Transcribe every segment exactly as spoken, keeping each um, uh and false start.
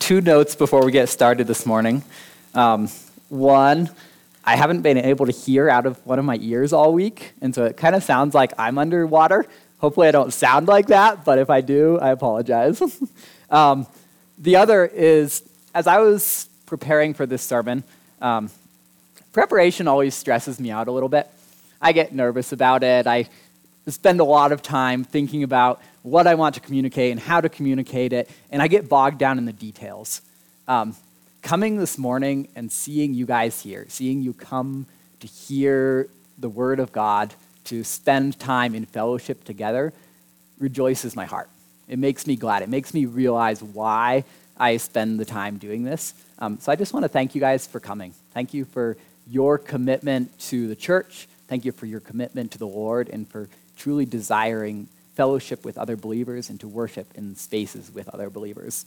two notes before we get started this morning. Um, one, I haven't been able to hear out of one of my ears all week, and so it kind of sounds like I'm underwater. Hopefully I don't sound like that, but if I do, I apologize. um, the other is, as I was preparing for this sermon, um, preparation always stresses me out a little bit. I get nervous about it. I spend a lot of time thinking about what I want to communicate and how to communicate it, and I get bogged down in the details. Um, coming this morning and seeing you guys here, seeing you come to hear the Word of God, to spend time in fellowship together, rejoices my heart. It makes me glad. It makes me realize why I spend the time doing this. Um, so I just want to thank you guys for coming. Thank you for your commitment to the church. Thank you for your commitment to the Lord and for truly desiring fellowship with other believers and to worship in spaces with other believers.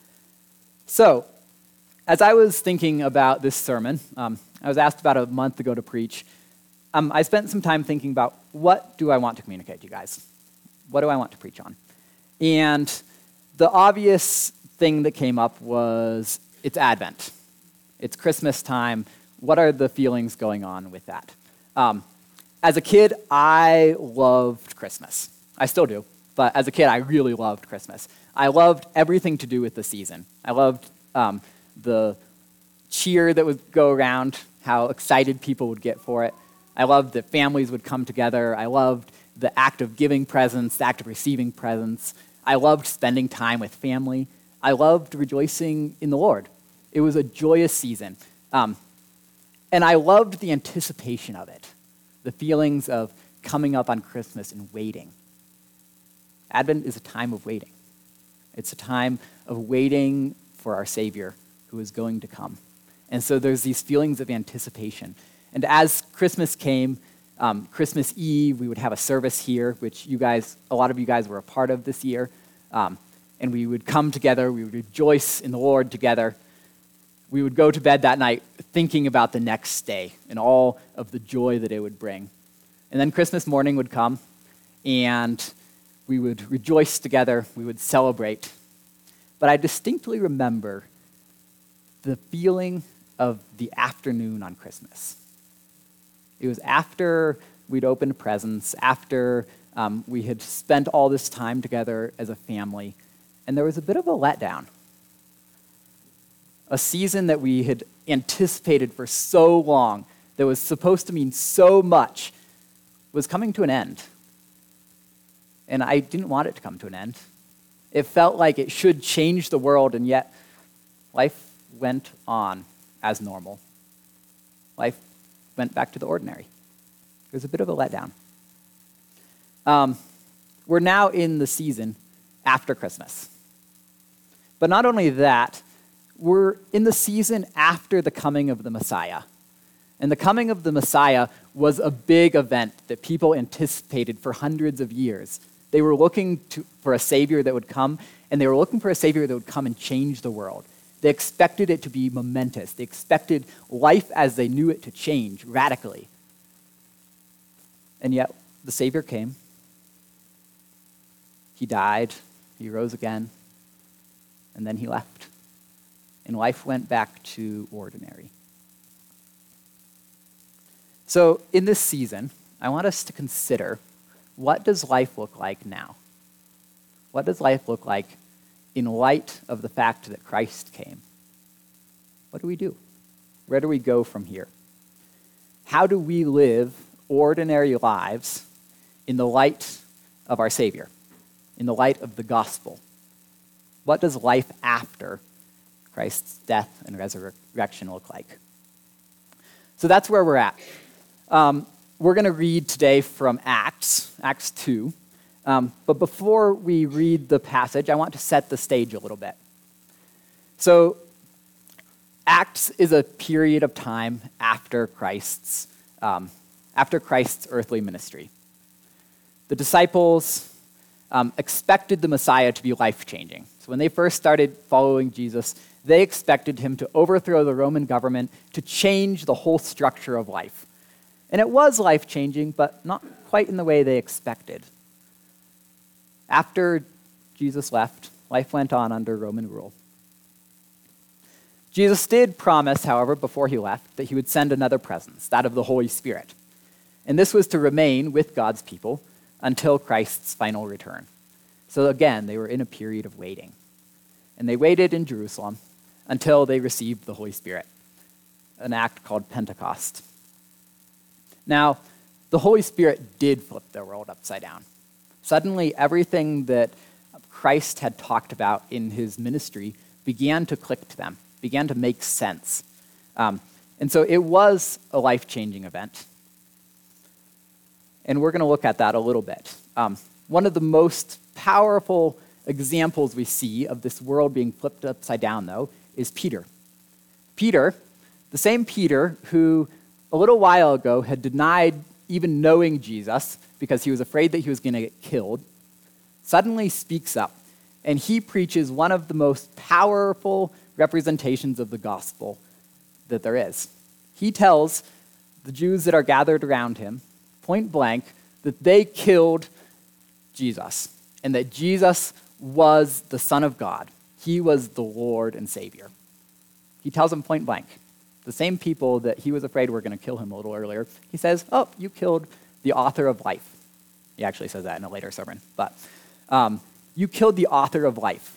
So, as I was thinking about this sermon, um, I was asked about a month ago to preach. Um, I spent some time thinking about what do I want to communicate to you guys? What do I want to preach on? And the obvious thing that came up was it's Advent. It's Christmas time. What are the feelings going on with that? Um, as a kid, I loved Christmas. I still do, but as a kid, I really loved Christmas. I loved everything to do with the season. I loved um, the cheer that would go around, how excited people would get for it. I loved that families would come together. I loved the act of giving presents, the act of receiving presents. I loved spending time with family. I loved rejoicing in the Lord. It was a joyous season. Um, and I loved the anticipation of it, the feelings of coming up on Christmas and waiting. Advent is a time of waiting. It's a time of waiting for our Savior who is going to come. And so there's these feelings of anticipation. And as Christmas came, um, Christmas Eve, we would have a service here, which you guys, a lot of you guys were a part of this year. Um, and we would come together, we would rejoice in the Lord together. We would go to bed that night thinking about the next day and all of the joy that it would bring. And then Christmas morning would come, and we would rejoice together, we would celebrate. But I distinctly remember the feeling of the afternoon on Christmas. It was after we'd opened presents, after um, we had spent all this time together as a family, and there was a bit of a letdown. A season that we had anticipated for so long, that was supposed to mean so much, was coming to an end. And I didn't want it to come to an end. It felt like it should change the world, and yet life went on as normal. Life went back to the ordinary. It was a bit of a letdown. Um, we're now in the season after Christmas. But not only that, we're in the season after the coming of the Messiah. And the coming of the Messiah was a big event that people anticipated for hundreds of years. They were looking to, for a Savior that would come, and they were looking for a Savior that would come and change the world. They expected it to be momentous. They expected life as they knew it to change radically. And yet, the Savior came. He died. He rose again. And then he left. And life went back to ordinary. So, in this season, I want us to consider, what does life look like now? What does life look like in light of the fact that Christ came? What do we do? Where do we go from here? How do we live ordinary lives in the light of our Savior, in the light of the gospel? What does life after Christ's death and resurrection look like? So that's where we're at. Um, we're going to read today from Acts, Acts two. Um, but before we read the passage, I want to set the stage a little bit. So, Acts is a period of time after Christ's um, after Christ's earthly ministry. The disciples um, expected the Messiah to be life-changing. So when they first started following Jesus, they expected him to overthrow the Roman government, to change the whole structure of life. And it was life-changing, but not quite in the way they expected. After Jesus left, life went on under Roman rule. Jesus did promise, however, before he left, that he would send another presence, that of the Holy Spirit. And this was to remain with God's people until Christ's final return. So again, they were in a period of waiting. And they waited in Jerusalem until they received the Holy Spirit, an act called Pentecost. Now, the Holy Spirit did flip their world upside down. Suddenly, everything that Christ had talked about in his ministry began to click to them, began to make sense. Um, and so it was a life-changing event. And we're going to look at that a little bit. Um, one of the most powerful examples we see of this world being flipped upside down, though, is Peter. Peter, the same Peter who a little while ago had denied even knowing Jesus because he was afraid that he was going to get killed, suddenly speaks up, and he preaches one of the most powerful representations of the gospel that there is. He tells the Jews that are gathered around him, point blank, that they killed Jesus, and that Jesus was the Son of God. He was the Lord and Savior. He tells them point blank. The same people that he was afraid were going to kill him a little earlier, he says, oh, you killed the author of life. He actually says that in a later sermon. But um, you killed the author of life.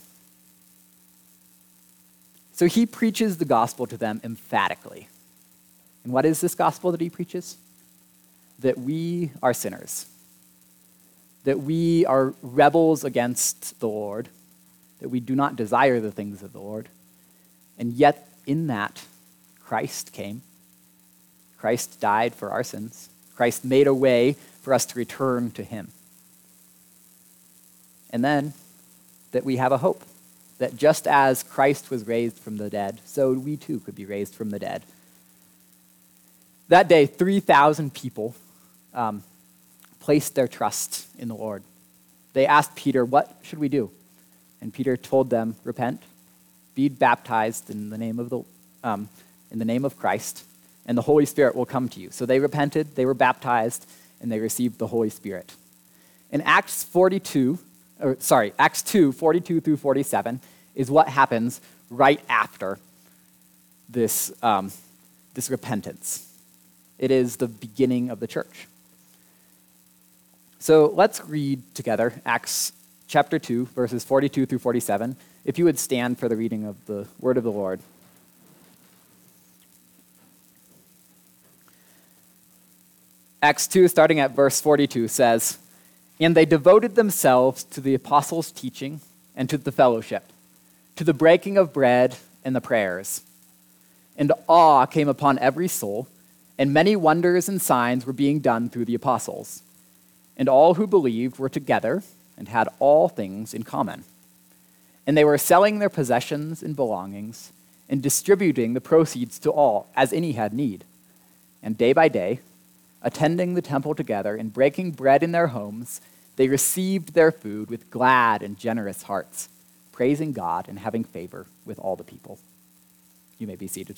So he preaches the gospel to them emphatically. And what is this gospel that he preaches? That we are sinners. That we are rebels against the Lord. That we do not desire the things of the Lord. And yet, in that, Christ came. Christ died for our sins. Christ made a way for us to return to him. And then, that we have a hope. That just as Christ was raised from the dead, so we too could be raised from the dead. That day, three thousand people um, placed their trust in the Lord. They asked Peter, what should we do? And Peter told them, repent, be baptized in the name of the um, in the name of Christ, and the Holy Spirit will come to you. So they repented, they were baptized, and they received the Holy Spirit. In Acts forty-two, or sorry, Acts two, forty-two through forty-seven, is what happens right after this, um, this repentance. It is the beginning of the church. So let's read together Acts chapter two, verses forty-two through forty-seven. If you would stand for the reading of the word of the Lord. Acts two, starting at verse forty-two, says, and they devoted themselves to the apostles' teaching and to the fellowship, to the breaking of bread and the prayers. And awe came upon every soul, and many wonders and signs were being done through the apostles. And all who believed were together and had all things in common. And they were selling their possessions and belongings and distributing the proceeds to all as any had need. And day by day, attending the temple together and breaking bread in their homes, they received their food with glad and generous hearts, praising God and having favor with all the people. You may be seated.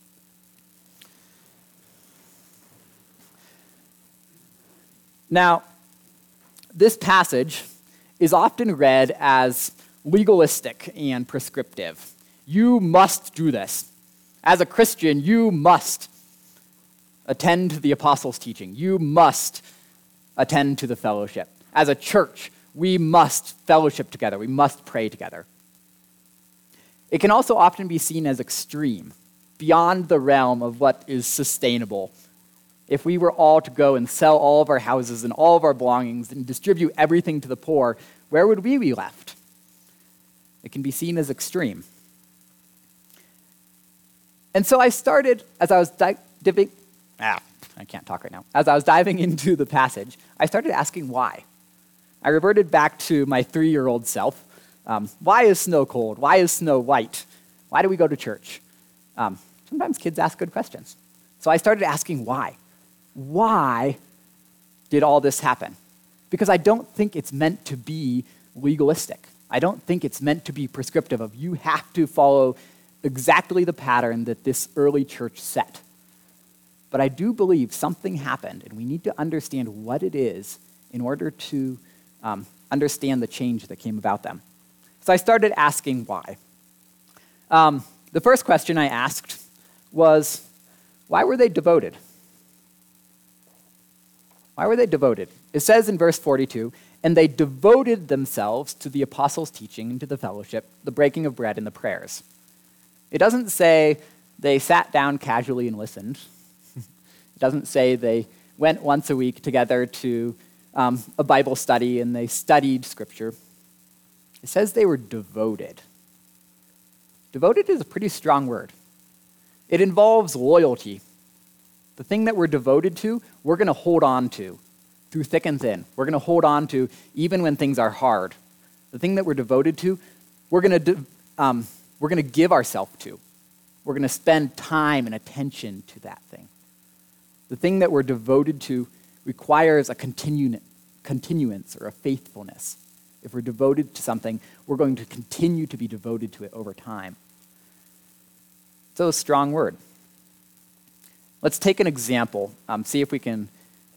Now, this passage is often read as legalistic and prescriptive. You must do this. As a Christian, you must attend to the apostles' teaching. You must attend to the fellowship. As a church, we must fellowship together. We must pray together. It can also often be seen as extreme, beyond the realm of what is sustainable. If we were all to go and sell all of our houses and all of our belongings and distribute everything to the poor, where would we be left? It can be seen as extreme. And so I started, as I was di- dipping, ah, I can't talk right now. As I was diving into the passage, I started asking why. I reverted back to my three-year-old self. Um, why is snow cold? Why is snow white? Why do we go to church? Um, sometimes kids ask good questions. So I started asking why. Why did all this happen? Because I don't think it's meant to be legalistic. I don't think it's meant to be prescriptive of you have to follow exactly the pattern that this early church set. But I do believe something happened, and we need to understand what it is in order to um, understand the change that came about them. So I started asking why. Um, The first question I asked was, why were they devoted? Why were they devoted? It says in verse forty-two, and they devoted themselves to the apostles' teaching and to the fellowship, the breaking of bread and the prayers. It doesn't say they sat down casually and listened. It doesn't say they went once a week together to um, a Bible study and they studied Scripture. It says they were devoted. Devoted is a pretty strong word. It involves loyalty. The thing that we're devoted to, we're going to hold on to through thick and thin. We're going to hold on to even when things are hard. The thing that we're devoted to, we're going to de- um, we're going to give ourselves to. We're going to spend time and attention to that thing. The thing that we're devoted to requires a continu- continuance or a faithfulness. If we're devoted to something, we're going to continue to be devoted to it over time. So a strong word. Let's take an example, um, see if we can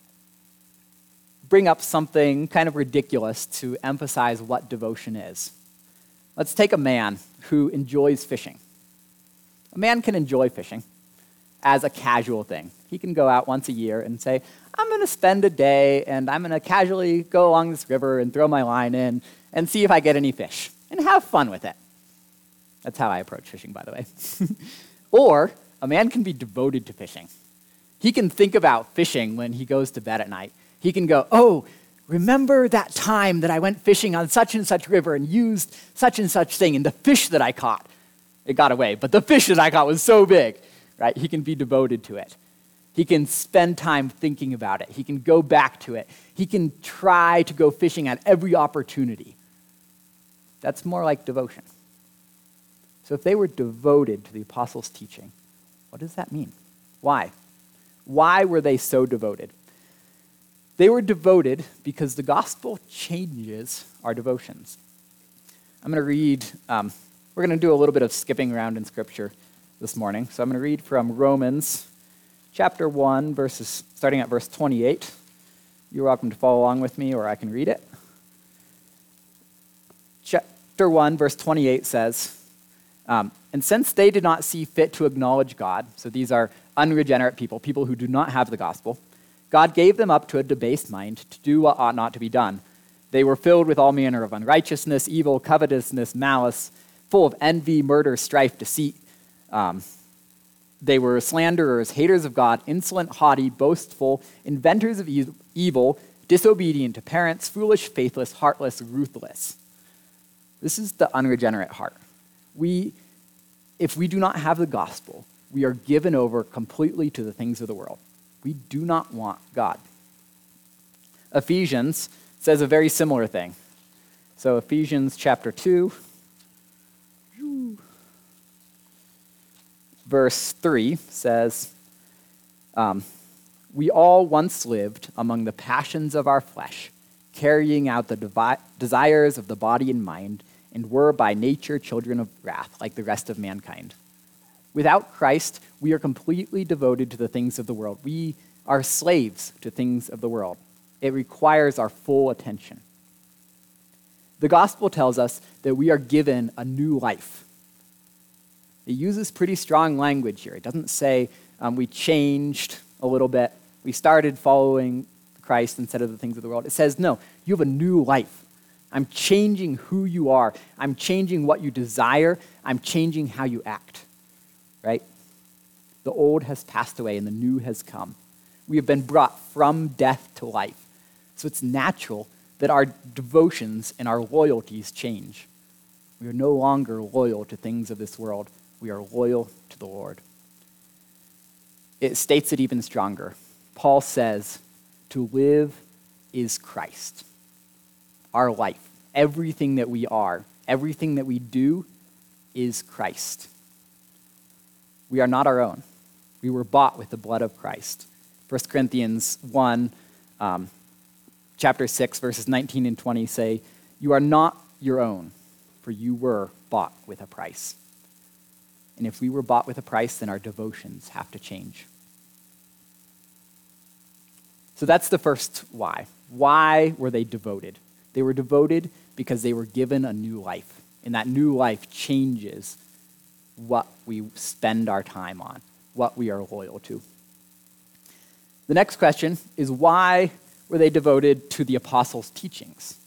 bring up something kind of ridiculous to emphasize what devotion is. Let's take a man who enjoys fishing. A man can enjoy fishing as a casual thing. He can go out once a year and say, I'm going to spend a day and I'm going to casually go along this river and throw my line in and see if I get any fish and have fun with it. That's how I approach fishing, by the way. Or a man can be devoted to fishing. He can think about fishing when he goes to bed at night. He can go, oh, remember that time that I went fishing on such and such river and used such and such thing, and the fish that I caught, it got away, but the fish that I caught was so big, right? He can be devoted to it. He can spend time thinking about it. He can go back to it. He can try to go fishing at every opportunity. That's more like devotion. So if they were devoted to the apostles' teaching, what does that mean? Why? Why were they so devoted? They were devoted because the gospel changes our devotions. I'm going to read, um, we're going to do a little bit of skipping around in Scripture this morning. So I'm going to read from Romans chapter one, verses starting at verse twenty-eight. You're welcome to follow along with me, or I can read it. Chapter one, verse twenty-eight says, um, and since they did not see fit to acknowledge God, so these are unregenerate people, people who do not have the gospel, God gave them up to a debased mind to do what ought not to be done. They were filled with all manner of unrighteousness, evil, covetousness, malice, full of envy, murder, strife, deceit. Um, they were slanderers, haters of God, insolent, haughty, boastful, inventors of e- evil, disobedient to parents, foolish, faithless, heartless, ruthless. This is the unregenerate heart. We, if we do not have the gospel, we are given over completely to the things of the world. We do not want God. Ephesians says a very similar thing. So Ephesians chapter two, verse three says, um, we all once lived among the passions of our flesh, carrying out the devi- desires of the body and mind, and were by nature children of wrath, like the rest of mankind. Without Christ, we are completely devoted to the things of the world. We are slaves to things of the world. It requires our full attention. The gospel tells us that we are given a new life. It uses pretty strong language here. It doesn't say um, we changed a little bit. We started following Christ instead of the things of the world. It says, no, you have a new life. I'm changing who you are. I'm changing what you desire. I'm changing how you act. Right? The old has passed away and the new has come. We have been brought from death to life. So it's natural that our devotions and our loyalties change. We are no longer loyal to things of this world. We are loyal to the Lord. It states it even stronger. Paul says, to live is Christ. Our life, everything that we are, everything that we do is Christ. We are not our own. We were bought with the blood of Christ. First Corinthians one, um, chapter six, verses nineteen and twenty say, you are not your own, for you were bought with a price. And if we were bought with a price, then our devotions have to change. So that's the first why. Why were they devoted? They were devoted because they were given a new life. And that new life changes what we spend our time on, what we are loyal to. The next question is, why were they devoted to the apostles' teachings?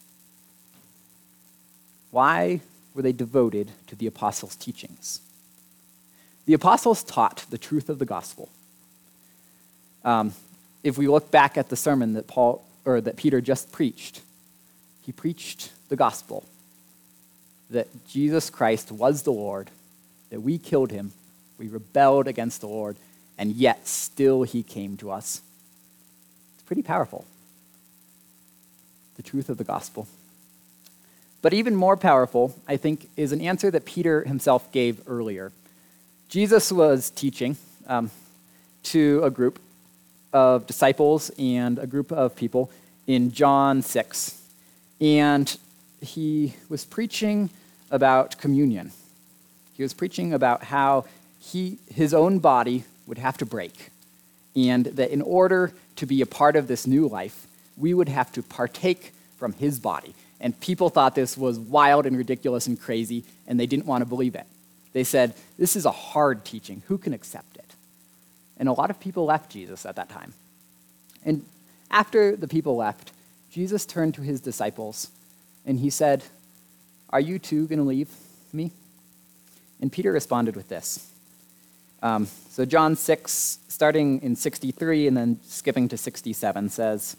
Why were they devoted to the apostles' teachings? The apostles taught the truth of the gospel. Um, if we look back at the sermon that Paul or that Peter just preached, he preached the gospel, that Jesus Christ was the Lord, that we killed him, we rebelled against the Lord, and yet still he came to us. It's pretty powerful. The truth of the gospel. But even more powerful, I think, is an answer that Peter himself gave earlier. Jesus was teaching um, to a group of disciples and a group of people in John six. And he was preaching about communion. He was preaching about how he, his own body would have to break, and that in order to be a part of this new life, we would have to partake from his body. And people thought this was wild and ridiculous and crazy, and they didn't want to believe it. They said, this is a hard teaching. Who can accept it? And a lot of people left Jesus at that time. And after the people left, Jesus turned to his disciples, and he said, are you too going to leave me? And Peter responded with this. Um, so John six, starting in sixty-three and then skipping to sixty-seven, says,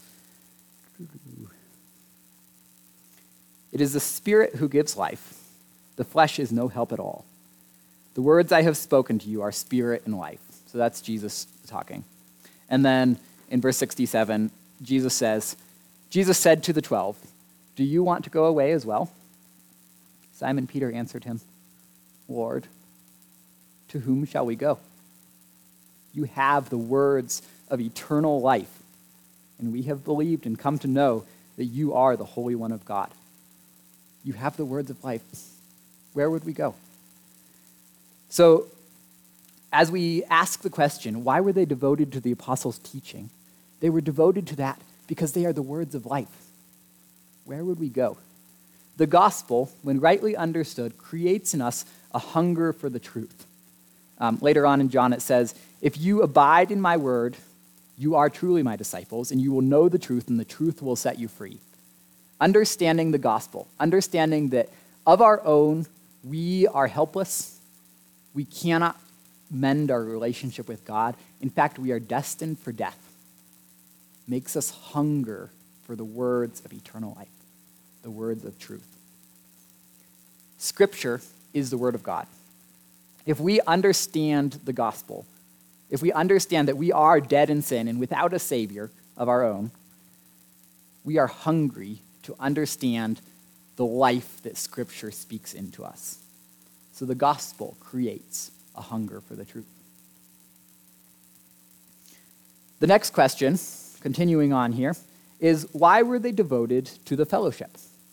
it is the Spirit who gives life. The flesh is no help at all. The words I have spoken to you are spirit and life. So that's Jesus talking. And then in verse sixty-seven, Jesus says, Jesus said to the twelve, do you want to go away as well? Simon Peter answered him, Lord, to whom shall we go? You have the words of eternal life, and we have believed and come to know that you are the Holy One of God. You have the words of life. Where would we go? So, as we ask the question, why were they devoted to the apostles' teaching? They were devoted to that because they are the words of life. Where would we go? The gospel, when rightly understood, creates in us a hunger for the truth. Um, later on in John it says, if you abide in my word, you are truly my disciples, and you will know the truth, and the truth will set you free. Understanding the gospel, understanding that of our own, we are helpless. We cannot mend our relationship with God. In fact, we are destined for death. Makes us hunger for the words of eternal life, the words of truth. Scripture is the word of God. If we understand the gospel, if we understand that we are dead in sin and without a Savior of our own, we are hungry to understand the life that Scripture speaks into us. So the gospel creates a hunger for the truth. The next question, continuing on here, is why were they devoted to the fellowship?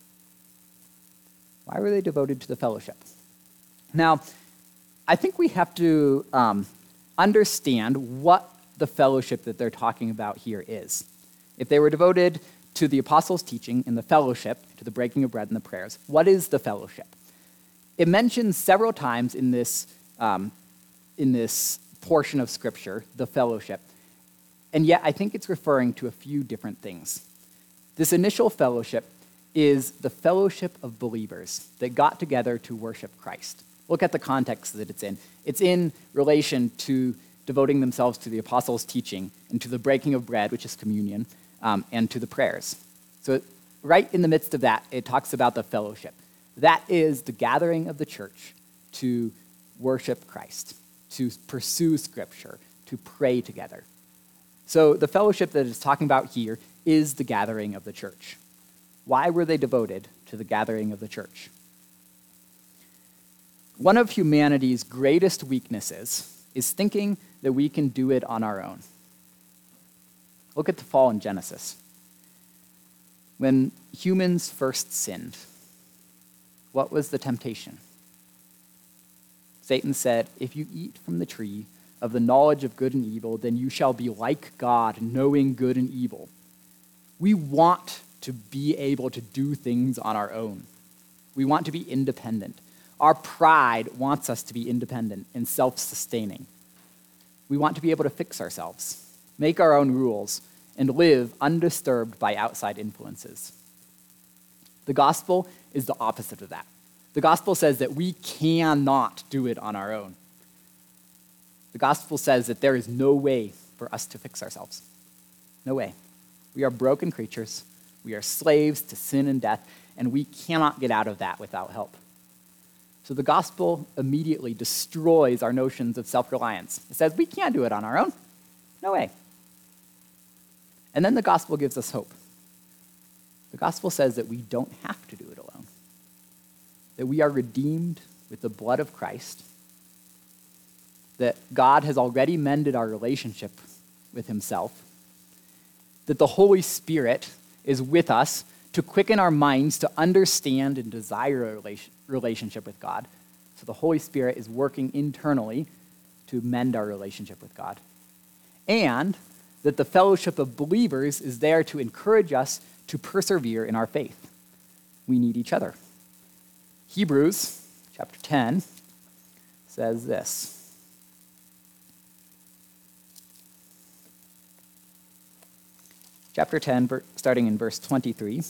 Why were they devoted to the fellowship? Now, I think we have to um, understand what the fellowship that they're talking about here is. If they were devoted to the apostles' teaching and the fellowship, to the breaking of bread and the prayers, what is the fellowship? It mentions several times in this, um, in this portion of Scripture, the fellowship, and yet I think it's referring to a few different things. This initial fellowship is the fellowship of believers that got together to worship Christ. Look at the context that it's in. It's in relation to devoting themselves to the apostles' teaching and to the breaking of bread, which is communion, um, and to the prayers. So right in the midst of that, it talks about the fellowship. That is the gathering of the church to worship Christ, to pursue Scripture, to pray together. So the fellowship that it's talking about here is the gathering of the church. Why were they devoted to the gathering of the church? One of humanity's greatest weaknesses is thinking that we can do it on our own. Look at the fall in Genesis. When humans first sinned, what was the temptation? Satan said, if you eat from the tree of the knowledge of good and evil, then you shall be like God, knowing good and evil. We want to be able to do things on our own. We want to be independent. Our pride wants us to be independent and self-sustaining. We want to be able to fix ourselves, make our own rules, and live undisturbed by outside influences. The gospel is the opposite of that. The gospel says that we cannot do it on our own. The gospel says that there is no way for us to fix ourselves. No way. We are broken creatures. We are slaves to sin and death, and we cannot get out of that without help. So the gospel immediately destroys our notions of self-reliance. It says we can't do it on our own. No way. And then the gospel gives us hope. The gospel says that we don't have to do it alone, that we are redeemed with the blood of Christ, that God has already mended our relationship with himself, that the Holy Spirit is with us to quicken our minds to understand and desire a relationship with God. So the Holy Spirit is working internally to mend our relationship with God. And that the fellowship of believers is there to encourage us to persevere in our faith. We need each other. Hebrews chapter ten says this. Chapter ten, starting in verse twenty-three.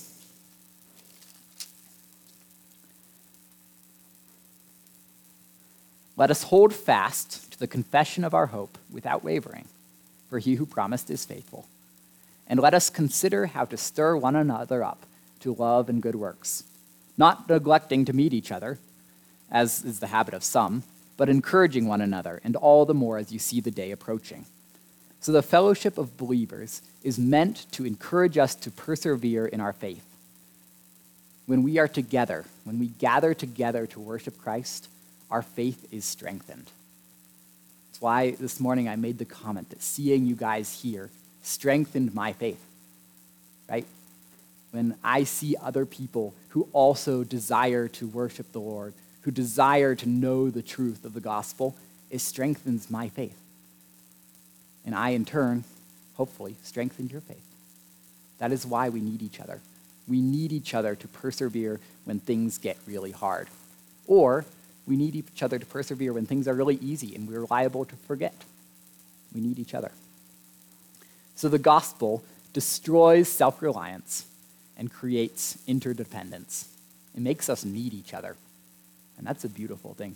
Let us hold fast to the confession of our hope without wavering, for he who promised is faithful. And let us consider how to stir one another up to love and good works, not neglecting to meet each other, as is the habit of some, but encouraging one another, and all the more as you see the day approaching. So the fellowship of believers is meant to encourage us to persevere in our faith. When we are together, when we gather together to worship Christ, our faith is strengthened. That's why this morning I made the comment that seeing you guys here strengthened my faith, right? When I see other people who also desire to worship the Lord, who desire to know the truth of the gospel, it strengthens my faith. And I, in turn, hopefully, strengthen your faith. That is why we need each other. We need each other to persevere when things get really hard. Or we need each other to persevere when things are really easy and we're liable to forget. We need each other. So the gospel destroys self-reliance and creates interdependence. It makes us need each other. And that's a beautiful thing.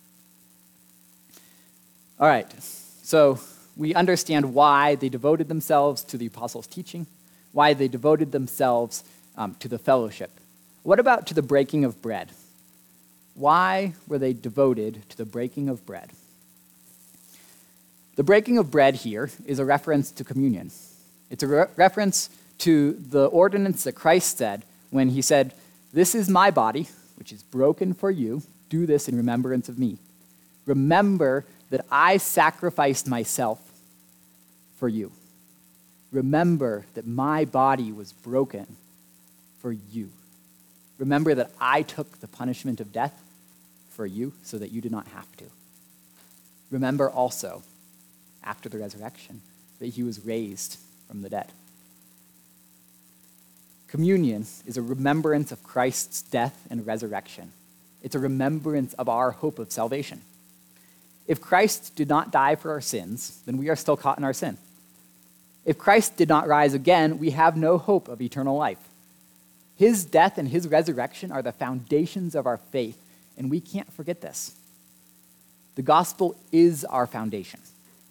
All right, so we understand why they devoted themselves to the apostles' teaching, why they devoted themselves um, to the fellowship. What about to the breaking of bread? Why were they devoted to the breaking of bread? The breaking of bread here is a reference to communion. It's a re- reference to the ordinance that Christ said when he said, "This is my body, which is broken for you. Do this in remembrance of me." Remember that I sacrificed myself for you. Remember that my body was broken for you. Remember that I took the punishment of death for you so that you did not have to. Remember also, after the resurrection, that he was raised from the dead. Communion is a remembrance of Christ's death and resurrection. It's a remembrance of our hope of salvation. If Christ did not die for our sins, then we are still caught in our sin. If Christ did not rise again, we have no hope of eternal life. His death and his resurrection are the foundations of our faith, and we can't forget this. The gospel is our foundation.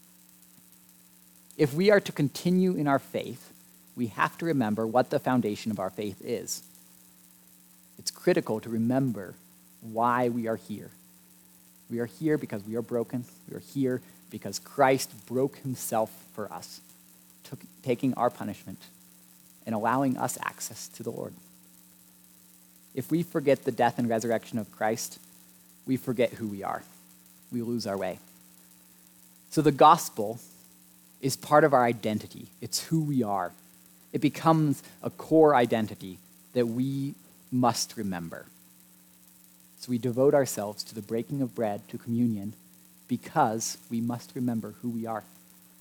If we are to continue in our faith, we have to remember what the foundation of our faith is. It's critical to remember why we are here. We are here because we are broken. We are here because Christ broke himself for us, took, taking our punishment and allowing us access to the Lord. If we forget the death and resurrection of Christ, we forget who we are. We lose our way. So the gospel is part of our identity. It's who we are. It becomes a core identity that we must remember. So we devote ourselves to the breaking of bread, to communion, because we must remember who we are.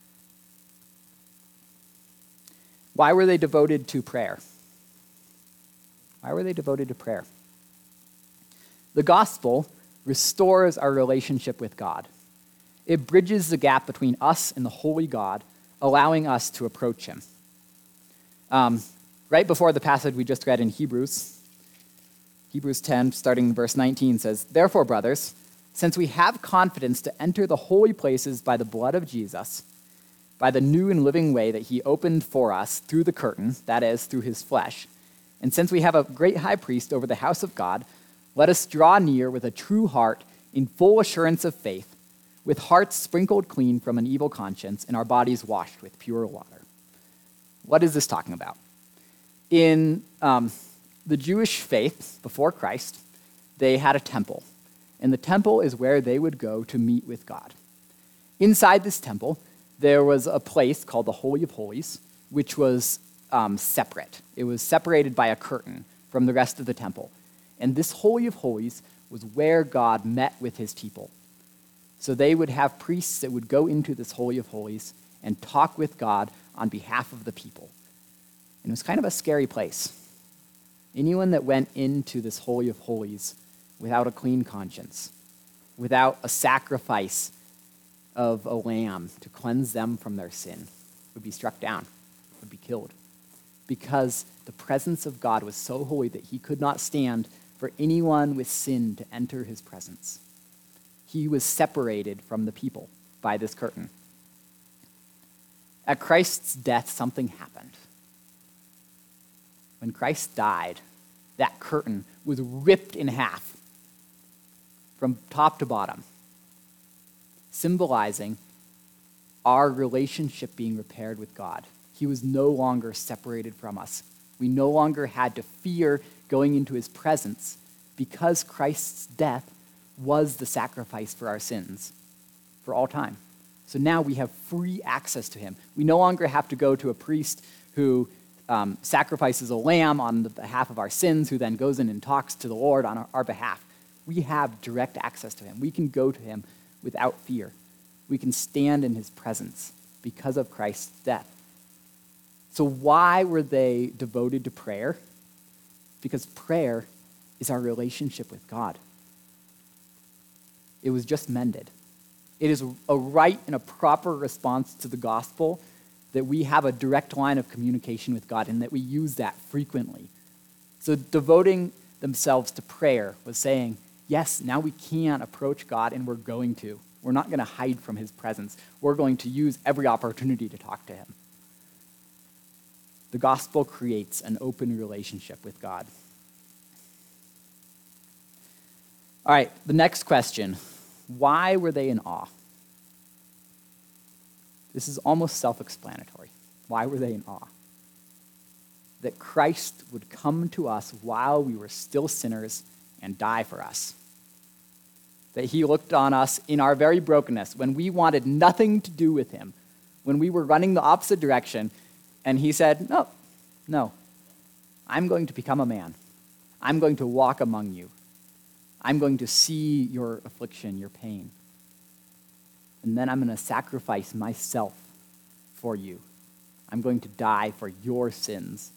Why were they devoted to prayer? Why were they devoted to prayer? The gospel restores our relationship with God. It bridges the gap between us and the holy God, allowing us to approach him. Um, right before the passage we just read in Hebrews, Hebrews ten, starting in verse nineteen, says, "Therefore, brothers, since we have confidence to enter the holy places by the blood of Jesus, by the new and living way that he opened for us through the curtain, that is, through his flesh, and since we have a great high priest over the house of God, let us draw near with a true heart in full assurance of faith, with hearts sprinkled clean from an evil conscience and our bodies washed with pure water." What is this talking about? In um, the Jewish faith before Christ, they had a temple, and the temple is where they would go to meet with God. Inside this temple, there was a place called the Holy of Holies, which was um, separate. It was separated by a curtain from the rest of the temple. And this Holy of Holies was where God met with his people. So they would have priests that would go into this Holy of Holies and talk with God on behalf of the people. And it was kind of a scary place. Anyone that went into this Holy of Holies without a clean conscience, without a sacrifice of a lamb to cleanse them from their sin, would be struck down, would be killed. Because the presence of God was so holy that he could not stand for anyone with sin to enter his presence. He was separated from the people by this curtain. At Christ's death, something happened. When Christ died, that curtain was ripped in half from top to bottom, symbolizing our relationship being repaired with God. He was no longer separated from us. We no longer had to fear going into his presence because Christ's death was the sacrifice for our sins for all time. So now we have free access to him. We no longer have to go to a priest who um, sacrifices a lamb on the behalf of our sins, who then goes in and talks to the Lord on our, our behalf. We have direct access to him. We can go to him without fear. We can stand in his presence because of Christ's death. So why were they devoted to prayer? Because prayer is our relationship with God. It was just mended. It is a right and a proper response to the gospel that we have a direct line of communication with God and that we use that frequently. So devoting themselves to prayer was saying, yes, now we can approach God and we're going to. We're not going to hide from his presence. We're going to use every opportunity to talk to him. The gospel creates an open relationship with God. All right, the next question. Why were they in awe? This is almost self-explanatory. Why were they in awe? That Christ would come to us while we were still sinners and die for us. That he looked on us in our very brokenness, when we wanted nothing to do with him, when we were running the opposite direction, and he said, no, no, I'm going to become a man. I'm going to walk among you. I'm going to see your affliction, your pain. And then I'm going to sacrifice myself for you. I'm going to die for your sins.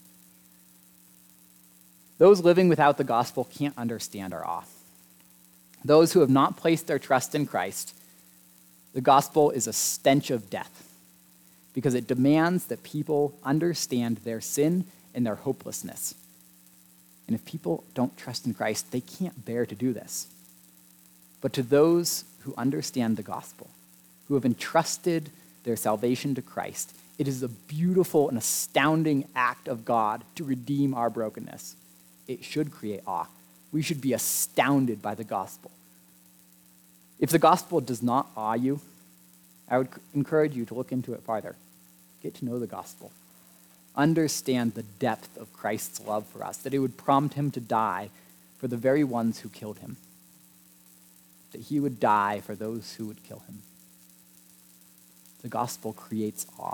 Those living without the gospel can't understand our awe. Those who have not placed their trust in Christ, the gospel is a stench of death because it demands that people understand their sin and their hopelessness. And if people don't trust in Christ, they can't bear to do this. But to those who understand the gospel, who have entrusted their salvation to Christ, it is a beautiful and astounding act of God to redeem our brokenness. It should create awe. We should be astounded by the gospel. If the gospel does not awe you, I would encourage you to look into it farther. Get to know the gospel. Understand the depth of Christ's love for us, that it would prompt him to die for the very ones who killed him, that he would die for those who would kill him. The gospel creates awe.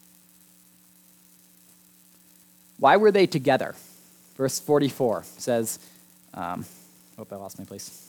Why were they together? Verse forty-four says, um, hope I lost my place.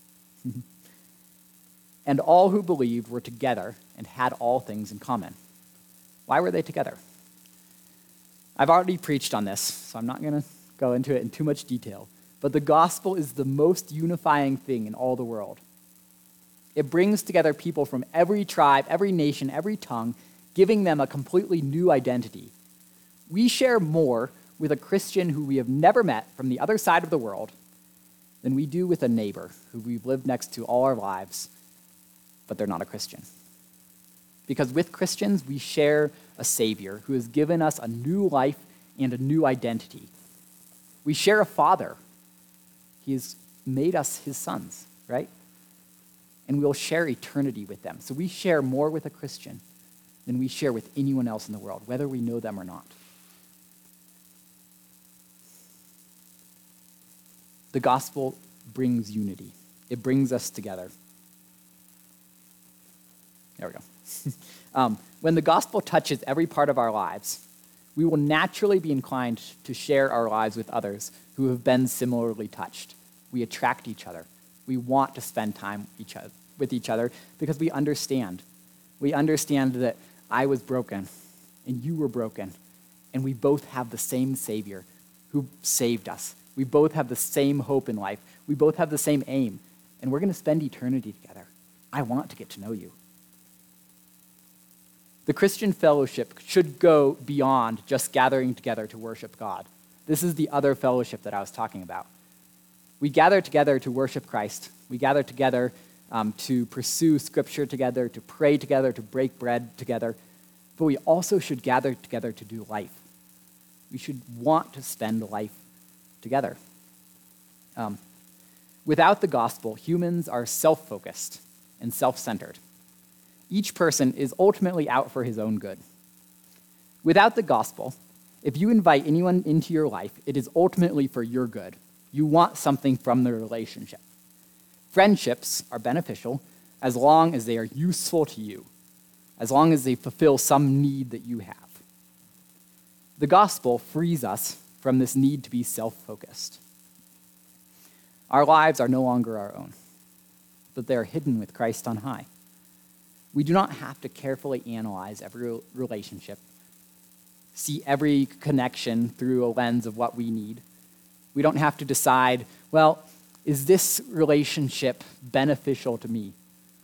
And all who believed were together and had all things in common. Why were they together? I've already preached on this, so I'm not going to go into it in too much detail. but the gospel is the most unifying thing in all the world. It brings together people from every tribe, every nation, every tongue, giving them a completely new identity. We share more with a Christian who we have never met from the other side of the world than we do with a neighbor who we've lived next to all our lives, but they're not a Christian. Because with Christians, we share a Savior who has given us a new life and a new identity. We share a Father. He has made us his sons, right? And we'll share eternity with them. So we share more with a Christian than we share with anyone else in the world, whether we know them or not. The gospel brings unity. It brings us together. There we go. um, when the gospel touches every part of our lives, we will naturally be inclined to share our lives with others who have been similarly touched. We attract each other. We want to spend time each other, with each other because we understand. We understand that I was broken and you were broken, and we both have the same Savior who saved us. We both have the same hope in life. We both have the same aim, and we're going to spend eternity together. I want to get to know you. The Christian fellowship should go beyond just gathering together to worship God. This is the other fellowship that I was talking about. We gather together to worship Christ. We gather together um, to pursue Scripture together, to pray together, to break bread together. But we also should gather together to do life. We should want to spend life together. Um, without the gospel, humans are self-focused and self-centered. Each person is ultimately out for his own good. Without the gospel, if you invite anyone into your life, it is ultimately for your good. You want something from the relationship. Friendships are beneficial as long as they are useful to you, as long as they fulfill some need that you have. The gospel frees us from this need to be self-focused. Our lives are no longer our own, but they are hidden with Christ on high. We do not have to carefully analyze every relationship, see every connection through a lens of what we need. We don't have to decide, well, is this relationship beneficial to me?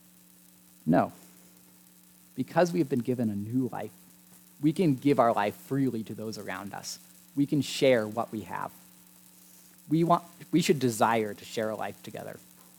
No. Because we have been given a new life, we can give our life freely to those around us. We can share what we have. We want, we should desire to share a life together.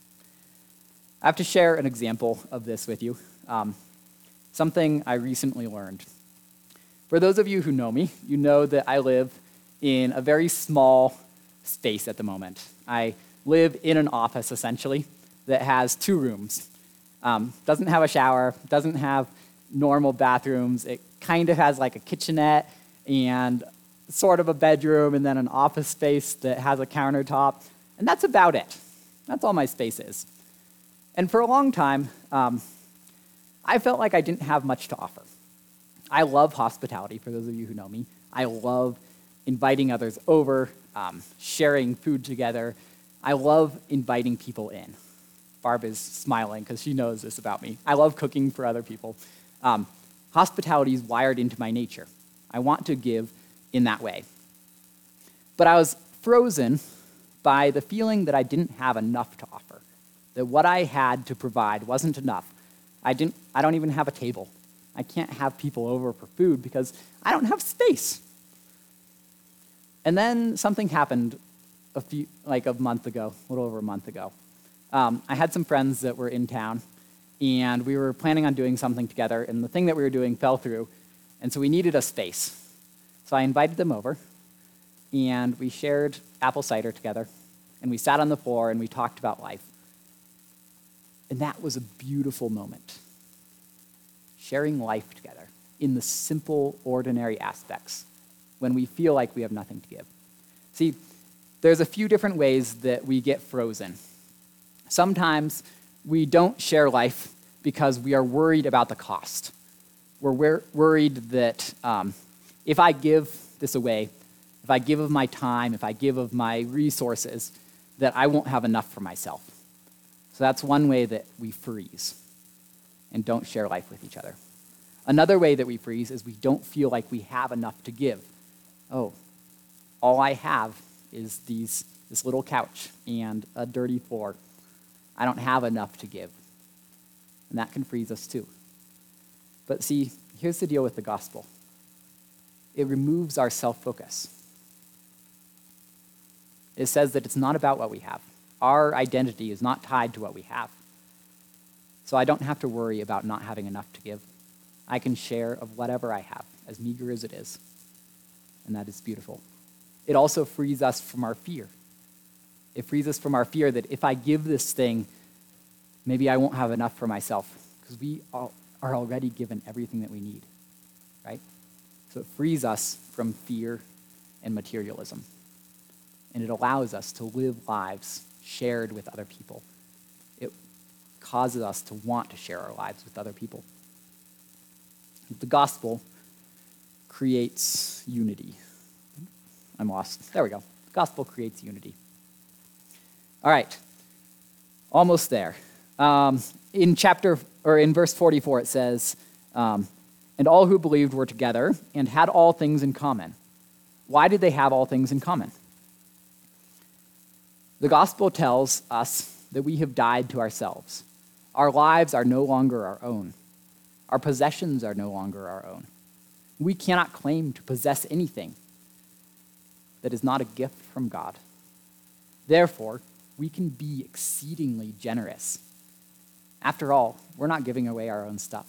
I have to share an example of this with you, um, something I recently learned. For those of you who know me, you know that I live in a very small space at the moment. I live in an office, essentially, that has two rooms. Um, doesn't have a shower, doesn't have normal bathrooms. It kind of has like a kitchenette and sort of a bedroom and then an office space that has a countertop. And that's about it. That's all my space is. And for a long time, um, I felt like I didn't have much to offer. I love hospitality, for those of you who know me. I love inviting others over, um, sharing food together. I love inviting people in. Barb is smiling because she knows this about me. I love cooking for other people. Um, hospitality is wired into my nature. I want to give in that way. But I was frozen by the feeling that I didn't have enough to offer, that what I had to provide wasn't enough. I didn't. I don't even have a table. I can't have people over for food because I don't have space. And then something happened a few, like a month ago, a little over a month ago. Um, I had some friends that were in town, and we were planning on doing something together, and the thing that we were doing fell through, and so we needed a space. So I invited them over, and we shared apple cider together, and we sat on the floor, and we talked about life. And that was a beautiful moment. Sharing life together in the simple, ordinary aspects when we feel like we have nothing to give. See, there's a few different ways that we get frozen. Sometimes we don't share life because we are worried about the cost. We're wor- worried that um, if I give this away, if I give of my time, if I give of my resources, that I won't have enough for myself. So that's one way that we freeze and don't share life with each other. Another way that we freeze is we don't feel like we have enough to give. Oh, all I have is these this little couch and a dirty floor. I don't have enough to give. And that can freeze us too. But see, here's the deal with the gospel. It removes our self-focus. It says that it's not about what we have. Our identity is not tied to what we have. So I don't have to worry about not having enough to give. I can share of whatever I have, as meager as it is. And that is beautiful. It also frees us from our fear. It frees us from our fear that if I give this thing, maybe I won't have enough for myself, because we all are already given everything that we need, right? So it frees us from fear and materialism. And it allows us to live lives shared with other people. It causes us to want to share our lives with other people. The gospel creates unity. I'm lost. There we go. The gospel creates unity. All right. Almost there. Um, in chapter, or in verse forty-four, it says, um, and all who believed were together and had all things in common. Why did they have all things in common? The gospel tells us that we have died to ourselves. Our lives are no longer our own. Our possessions are no longer our own. We cannot claim to possess anything that is not a gift from God. Therefore, we can be exceedingly generous. After all, we're not giving away our own stuff.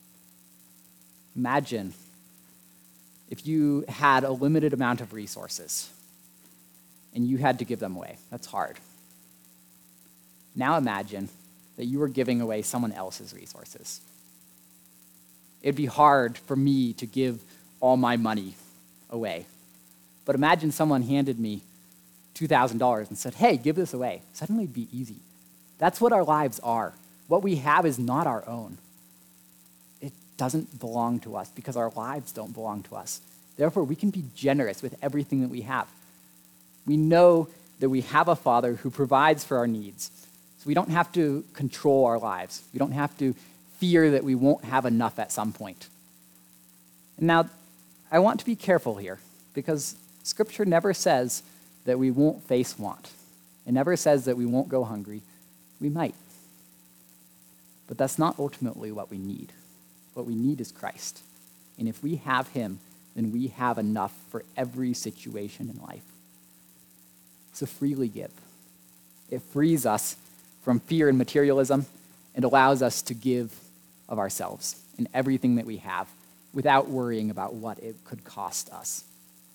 Imagine if you had a limited amount of resources and you had to give them away. That's hard. Now imagine that you were giving away someone else's resources. It'd be hard for me to give all my money away. But imagine someone handed me two thousand dollars and said, hey, give this away. Suddenly it'd be easy. That's what our lives are. What we have is not our own. It doesn't belong to us because our lives don't belong to us. Therefore, we can be generous with everything that we have. We know that we have a Father who provides for our needs. So we don't have to control our lives. We don't have to fear that we won't have enough at some point. And now, I want to be careful here because Scripture never says that we won't face want. It never says that we won't go hungry. We might. But that's not ultimately what we need. What we need is Christ. And if we have him, then we have enough for every situation in life. So freely give. It frees us from fear and materialism and allows us to give of ourselves and everything that we have without worrying about what it could cost us.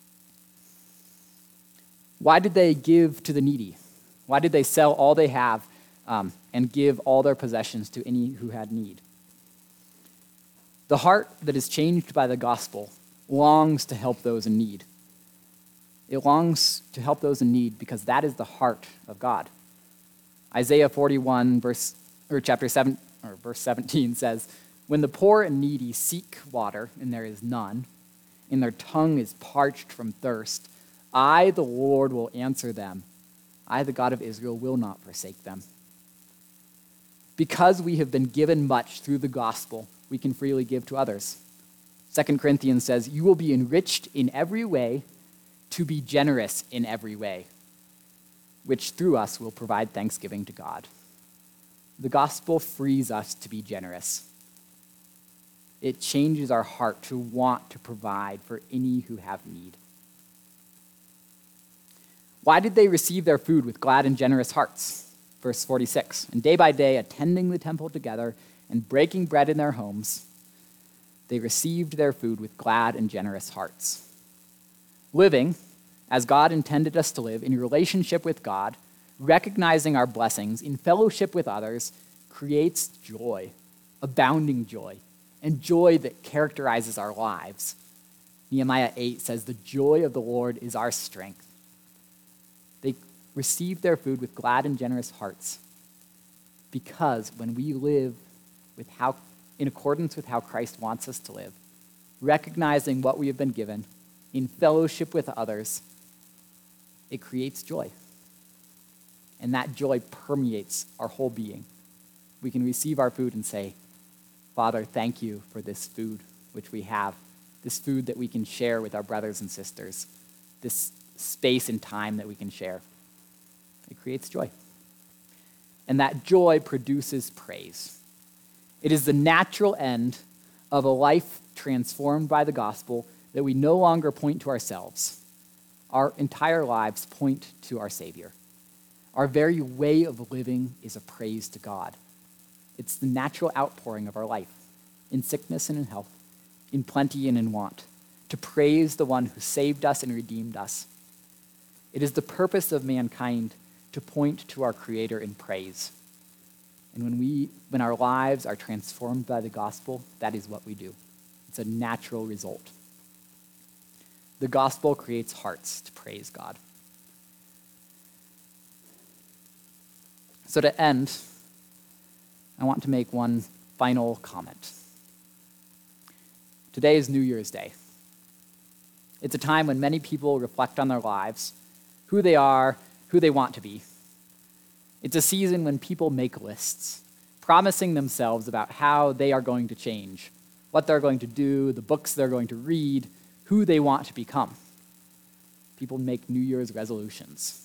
Why did they give to the needy? Why did they sell all they have um, and give all their possessions to any who had need? The heart that is changed by the gospel longs to help those in need. It longs to help those in need because that is the heart of God. Isaiah forty-one, verse or chapter seven, or verse seventeen says, "When the poor and needy seek water, and there is none, and their tongue is parched from thirst, I, the Lord, will answer them. I, the God of Israel, will not forsake them." Because we have been given much through the gospel, we can freely give to others. Second Corinthians says, "You will be enriched in every way to be generous in every way, which through us will provide thanksgiving to God." The gospel frees us to be generous. It changes our heart to want to provide for any who have need. Why did they receive their food with glad and generous hearts? Verse forty-six, "And day by day, attending the temple together and breaking bread in their homes, they received their food with glad and generous hearts." Living as God intended us to live, in relationship with God, recognizing our blessings, in fellowship with others, creates joy, abounding joy, and joy that characterizes our lives. Nehemiah eight says, "The joy of the Lord is our strength." They received their food with glad and generous hearts because when we live with how, in accordance with how Christ wants us to live, recognizing what we have been given, in fellowship with others, it creates joy. And that joy permeates our whole being. We can receive our food and say, "Father, thank you for this food which we have, this food that we can share with our brothers and sisters, this space and time that we can share." It creates joy. And that joy produces praise. It is the natural end of a life transformed by the gospel that we no longer point to ourselves. Our entire lives point to our Savior. Our very way of living is a praise to God. It's the natural outpouring of our life, in sickness and in health, in plenty and in want, to praise the one who saved us and redeemed us. It is the purpose of mankind to point to our Creator in praise. And when we, when our lives are transformed by the gospel, that is what we do. It's a natural result. The gospel creates hearts to praise God. So to end, I want to make one final comment. Today is New Year's Day. It's a time when many people reflect on their lives, who they are, who they want to be. It's a season when people make lists, promising themselves about how they are going to change, what they're going to do, the books they're going to read, who they want to become. People make New Year's resolutions.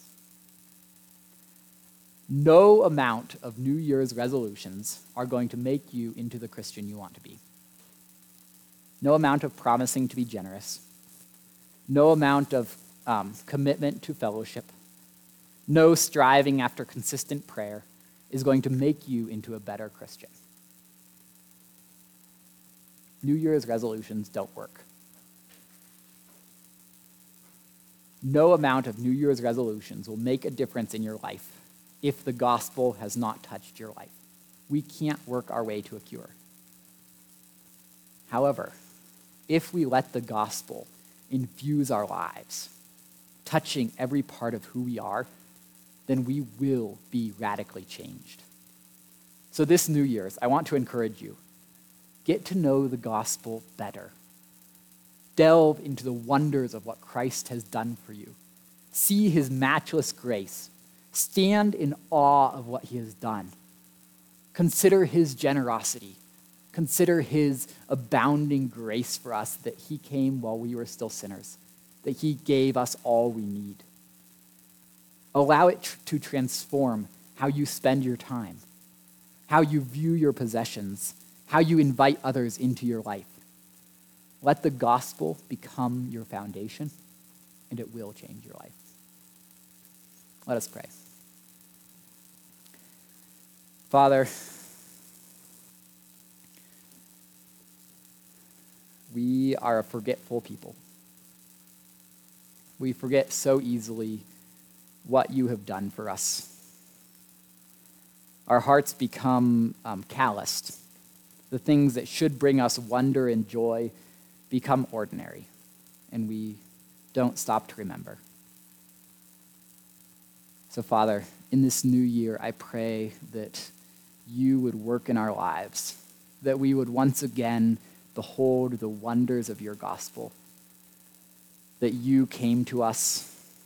No amount of New Year's resolutions are going to make you into the Christian you want to be. No amount of promising to be generous. No amount of um, commitment to fellowship. No striving after consistent prayer is going to make you into a better Christian. New Year's resolutions don't work. No amount of New Year's resolutions will make a difference in your life if the gospel has not touched your life. We can't work our way to a cure. However, if we let the gospel infuse our lives, touching every part of who we are, then we will be radically changed. So this New Year's, I want to encourage you, get to know the gospel better. Delve into the wonders of what Christ has done for you. See his matchless grace. Stand in awe of what he has done. Consider his generosity. Consider his abounding grace for us, that he came while we were still sinners, that he gave us all we need. Allow it tr- to transform how you spend your time, how you view your possessions, how you invite others into your life. Let the gospel become your foundation, and it will change your life. Let us pray. Father, we are a forgetful people. We forget so easily what you have done for us. Our hearts become um, calloused. The things that should bring us wonder and joy become ordinary, and we don't stop to remember. So, Father, in this new year, I pray that you would work in our lives, that we would once again behold the wonders of your gospel, that you came to us,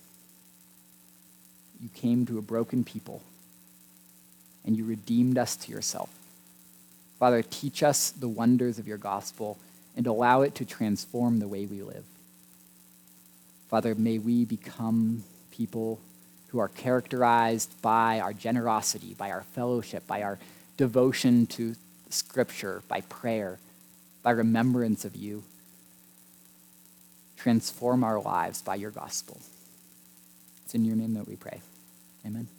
you came to a broken people, and you redeemed us to yourself. Father, teach us the wonders of your gospel and allow it to transform the way we live. Father, may we become people who are characterized by our generosity, by our fellowship, by our devotion to Scripture, by prayer, by remembrance of you. Transform our lives by your gospel. It's in your name that we pray. Amen.